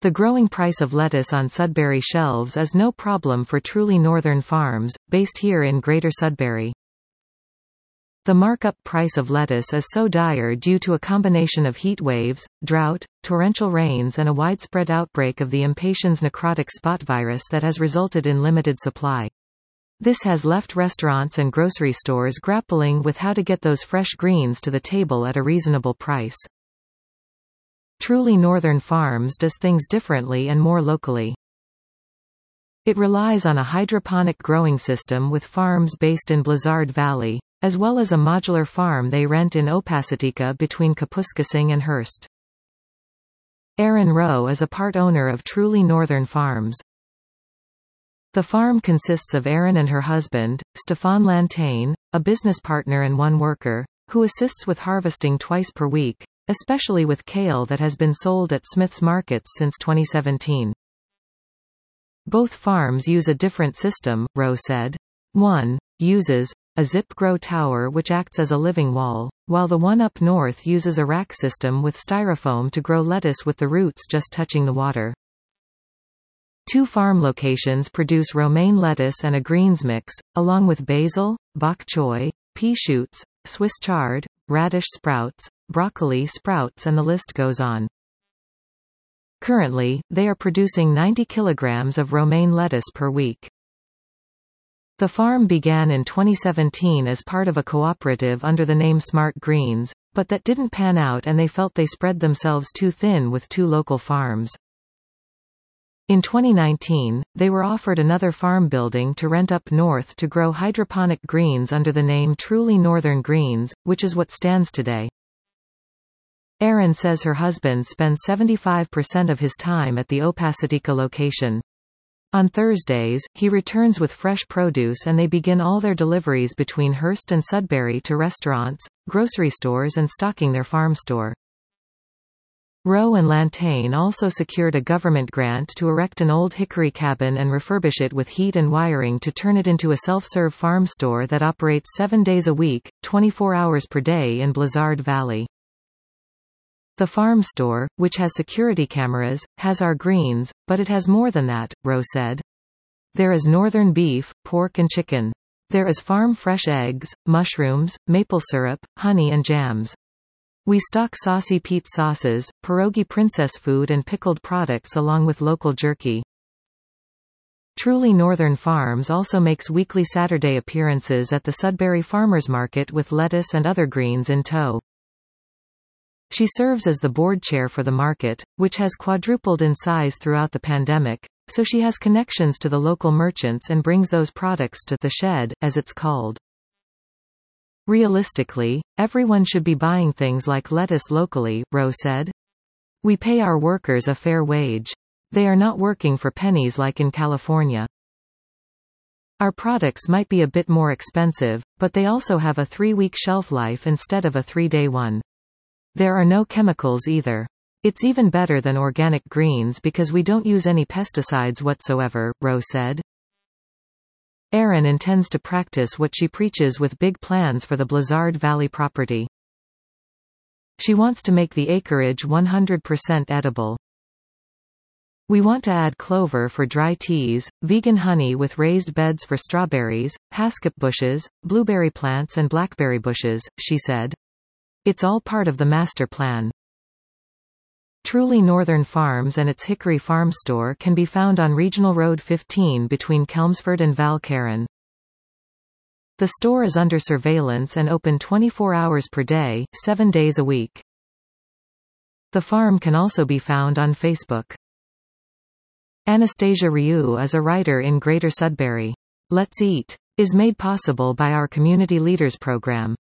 The growing price of lettuce on Sudbury shelves is no problem for Truly Northern Farms, based here in Greater Sudbury. The markup price of lettuce is so dire due to a combination of heat waves, drought, torrential rains and a widespread outbreak of the Impatiens necrotic spot virus that has resulted in limited supply. This has left restaurants and grocery stores grappling with how to get those fresh greens to the table at a reasonable price. Truly Northern Farms does things differently and more locally. It relies on a hydroponic growing system with farms based in Blizzard Valley, as well as a modular farm they rent in Opasitica between Kapuskasing and Hearst. Aaron Rowe is a part owner of Truly Northern Farms. The farm consists of Aaron and her husband, Stefan Lantain, a business partner and one worker, who assists with harvesting twice per week, especially with kale that has been sold at Smith's Markets since 2017. Both farms use a different system, Rowe said. One uses a zip grow tower which acts as a living wall, while the one up north uses a rack system with styrofoam to grow lettuce with the roots just touching the water. Two farm locations produce romaine lettuce and a greens mix, along with basil, bok choy, pea shoots, Swiss chard, radish sprouts, broccoli sprouts, and the list goes on. Currently, they are producing 90 kilograms of romaine lettuce per week. The farm began in 2017 as part of a cooperative under the name Smart Greens, but that didn't pan out and they felt they spread themselves too thin with two local farms. In 2019, they were offered another farm building to rent up north to grow hydroponic greens under the name Truly Northern Greens, which is what stands today. Erin says her husband spends 75% of his time at the Opasitica location. On Thursdays, he returns with fresh produce and they begin all their deliveries between Hearst and Sudbury to restaurants, grocery stores and stocking their farm store. Rowe and Lantain also secured a government grant to erect an old hickory cabin and refurbish it with heat and wiring to turn it into a self-serve farm store that operates 7 days a week, 24 hours per day in Blizzard Valley. The farm store, which has security cameras, has our greens, but it has more than that, Rowe said. There is northern beef, pork and chicken. There is farm fresh eggs, mushrooms, maple syrup, honey and jams. We stock Saucy Pete sauces, pierogi princess food and pickled products along with local jerky. Truly Northern Farms also makes weekly Saturday appearances at the Sudbury Farmers Market with lettuce and other greens in tow. She serves as the board chair for the market, which has quadrupled in size throughout the pandemic, so she has connections to the local merchants and brings those products to the shed, as it's called. Realistically, everyone should be buying things like lettuce locally, Rowe said. We pay our workers a fair wage. They are not working for pennies like in California. Our products might be a bit more expensive, but they also have a 3-week shelf life instead of a 3-day one. There are no chemicals either. It's even better than organic greens because we don't use any pesticides whatsoever, Rowe said. Erin intends to practice what she preaches with big plans for the Blizzard Valley property. She wants to make the acreage 100% edible. We want to add clover for dry teas, vegan honey with raised beds for strawberries, haskip bushes, blueberry plants and blackberry bushes, she said. It's all part of the master plan. Truly Northern Farms and its Hickory Farm Store can be found on Regional Road 15 between Kelmsford and Val Caron. The store is under surveillance and open 24 hours per day, 7 days a week. The farm can also be found on Facebook. Anastasia Ryu is a writer in Greater Sudbury. Let's Eat is made possible by our Community Leaders Program.